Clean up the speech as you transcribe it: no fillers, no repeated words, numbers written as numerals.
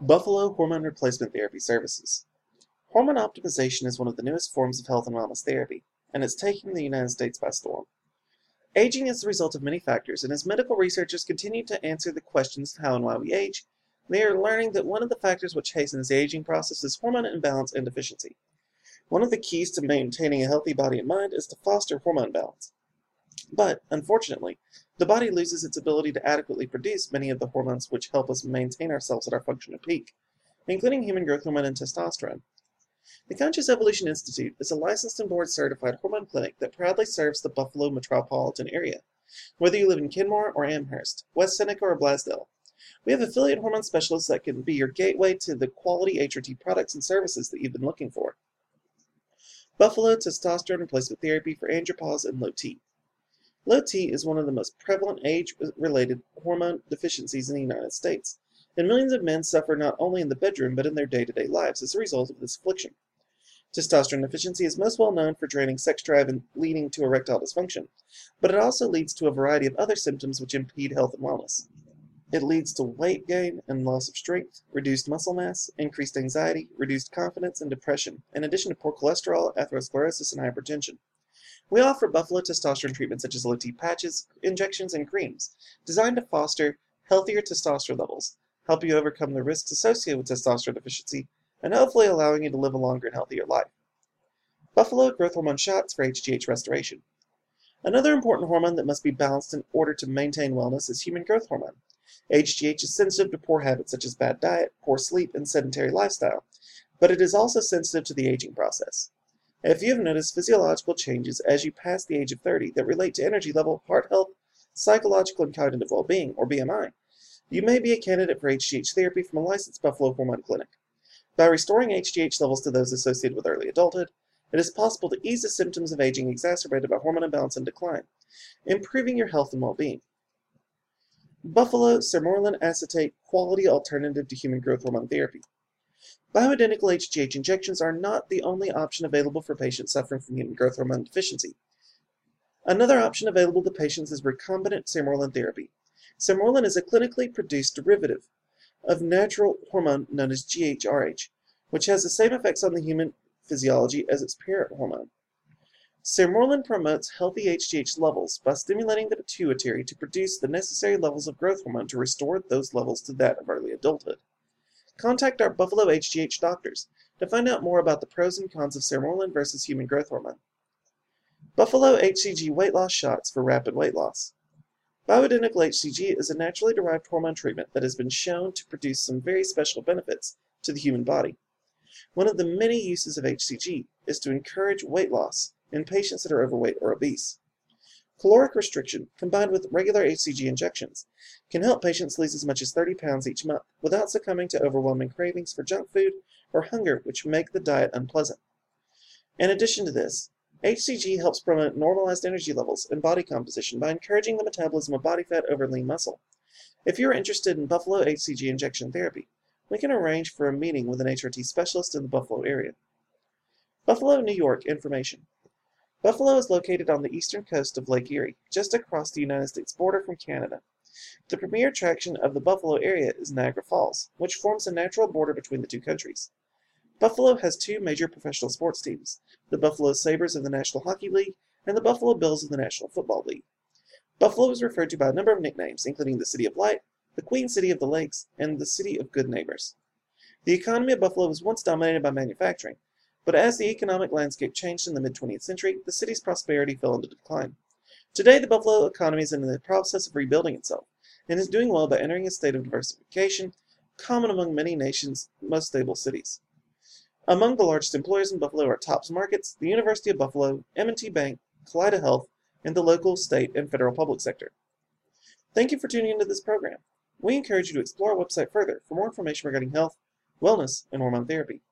Buffalo Hormone Replacement Therapy Services. Hormone optimization is one of the newest forms of health and wellness therapy, and it's taking the United States by storm. Aging is the result of many factors, and as medical researchers continue to answer the questions of how and why we age, they are learning that one of the factors which hastens the aging process is hormone imbalance and deficiency. One of the keys to maintaining a healthy body and mind is to foster hormone balance. But, unfortunately, the body loses its ability to adequately produce many of the hormones which help us maintain ourselves at our functional peak, including human growth hormone and testosterone. The Conscious Evolution Institute is a licensed and board-certified hormone clinic that proudly serves the Buffalo metropolitan area, whether you live in Kenmore or Amherst, West Seneca or Blasdell. We have affiliate hormone specialists that can be your gateway to the quality HRT products and services that you've been looking for. Buffalo Testosterone Replacement Therapy for Andropause and Low T. Low T is one of the most prevalent age-related hormone deficiencies in the United States, and millions of men suffer not only in the bedroom but in their day-to-day lives as a result of this affliction. Testosterone deficiency is most well known for draining sex drive and leading to erectile dysfunction, but it also leads to a variety of other symptoms which impede health and wellness. It leads to weight gain and loss of strength, reduced muscle mass, increased anxiety, reduced confidence, and depression, in addition to poor cholesterol, atherosclerosis, and hypertension. We offer Buffalo testosterone treatments such as Low T patches, injections, and creams, designed to foster healthier testosterone levels, help you overcome the risks associated with testosterone deficiency, and hopefully allowing you to live a longer and healthier life. Buffalo growth hormone shots for HGH restoration. Another important hormone that must be balanced in order to maintain wellness is human growth hormone. HGH is sensitive to poor habits such as bad diet, poor sleep, and sedentary lifestyle, but it is also sensitive to the aging process. If you have noticed physiological changes as you pass the age of 30 that relate to energy level, heart health, psychological and cognitive well-being, or BMI, you may be a candidate for HGH therapy from a licensed Buffalo hormone clinic. By restoring HGH levels to those associated with early adulthood, it is possible to ease the symptoms of aging exacerbated by hormone imbalance and decline, improving your health and well-being. Buffalo Sermorelin acetate quality alternative to human growth hormone therapy. Bioidentical HGH injections are not the only option available for patients suffering from human growth hormone deficiency. Another option available to patients is recombinant Sermorelin therapy. Sermorelin is a clinically produced derivative of natural hormone known as GHRH, which has the same effects on the human physiology as its parent hormone. Sermorelin promotes healthy HGH levels by stimulating the pituitary to produce the necessary levels of growth hormone to restore those levels to that of early adulthood. Contact our Buffalo HGH doctors to find out more about the pros and cons of Sermorelin versus human growth hormone. Buffalo HCG weight loss shots for rapid weight loss. Bioidentical HCG is a naturally derived hormone treatment that has been shown to produce some very special benefits to the human body. One of the many uses of HCG is to encourage weight loss in patients that are overweight or obese. Caloric restriction, combined with regular HCG injections, can help patients lose as much as 30 pounds each month without succumbing to overwhelming cravings for junk food or hunger, which make the diet unpleasant. In addition to this, HCG helps promote normalized energy levels and body composition by encouraging the metabolism of body fat over lean muscle. If you are interested in Buffalo HCG injection therapy, we can arrange for a meeting with an HRT specialist in the Buffalo area. Buffalo, New York information. Buffalo is located on the eastern coast of Lake Erie, just across the United States border from Canada. The premier attraction of the Buffalo area is Niagara Falls, which forms a natural border between the two countries. Buffalo has two major professional sports teams, the Buffalo Sabres of the National Hockey League and the Buffalo Bills of the National Football League. Buffalo is referred to by a number of nicknames, including the City of Light, the Queen City of the Lakes, and the City of Good Neighbors. The economy of Buffalo was once dominated by manufacturing, but as the economic landscape changed in the mid-20th century, the city's prosperity fell into decline. Today, the Buffalo economy is in the process of rebuilding itself, and is doing well by entering a state of diversification, common among many nations' most stable cities. Among the largest employers in Buffalo are Tops Markets, the University of Buffalo, M&T Bank, Kaleida Health, and the local, state, and federal public sector. Thank you for tuning into this program. We encourage you to explore our website further for more information regarding health, wellness, and hormone therapy.